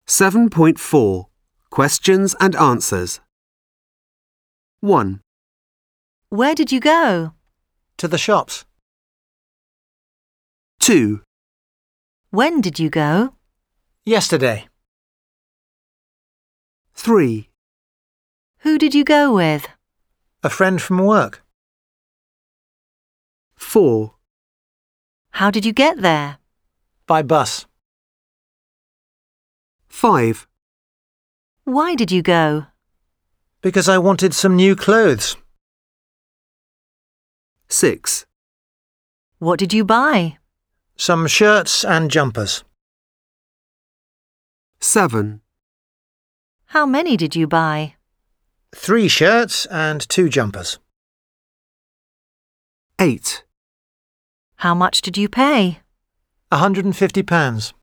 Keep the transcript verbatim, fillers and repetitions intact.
seven point four. Questions and answers. one. Where did you go? To the shops. two. When did you go? Yesterday. three. Who did you go with? A friend from work. four. How did you get there? By bus. five. Why did you go? Because I wanted some new clothes. six. What did you buy? Some shirts and jumpers. seven. How many did you buy? Three shirts and two jumpers. eight. How much did you pay? A hundred and fifty pounds.